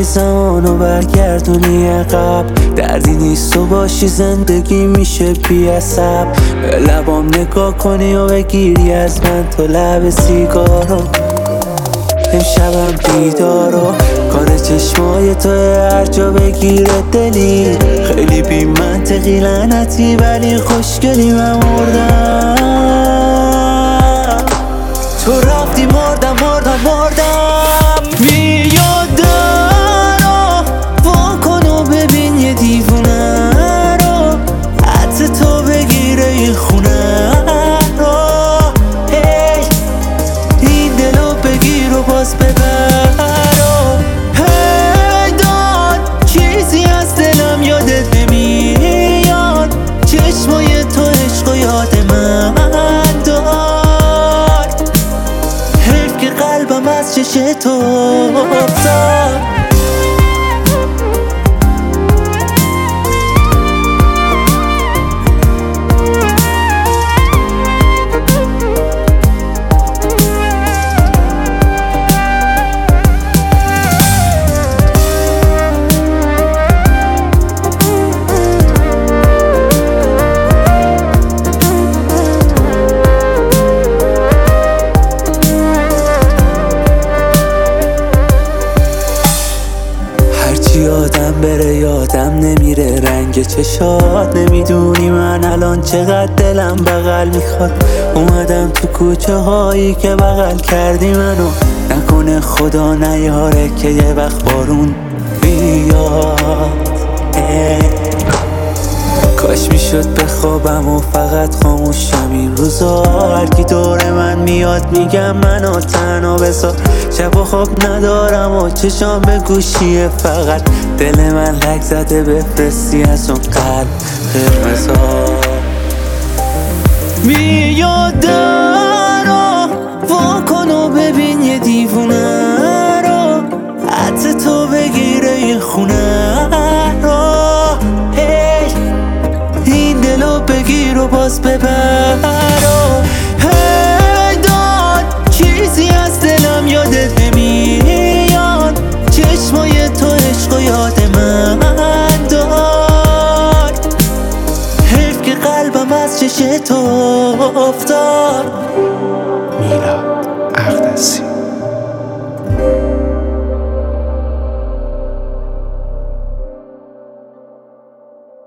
میخوای زمانو برگردونی عقب، دردی نیست تو باشی زندگی میشه بی عصب. به لبام نگاه کنی و بگیری از من تو لب سیگارو. امشبم بیدارو کار چشمای تو هر جا بگیره دلی. خیلی بی منطقی لعنتی ولی خوشگلی من مردم. تو رفتی مردم مردم مردم. بیا درو وا کن و ببین یه دیوونه رو، حتی تو بگیره این خونه رو. هی این دلو بگیر و باز ببر و هی داد چیزی از دلم یادت نمیاد. چشمای تو عشق و یاد من داد. حیف که قلبم از چش تو افتاد. یادم بره یادم نمیره رنگ چشات. نمیدونی من الان چقدر دلم بغل میخواد. اومدم تو کوچه هایی که بغل کردی منو. نکنه خدا نیاره که یه وقت بارون بیاد. کاش میشد بخوابم و فقط خاموشم این روزا. هرکی دور من میاد میگم منو تنها بذار. شب و خواب ندارم و چشام به گوشیه فقط. دل من لک زده بفرستی از اون قلب قرمزا. بیا درو وا کن و ببین یه دیوونه رو، حتی تو بگیره این خونه رو. این دلو بگیر و باز ببر و هی داد چیزی از دلم یادت نمیاد. چشمای تو عشق و یاد من داد. حیف که قلبم از چش تو افتاد.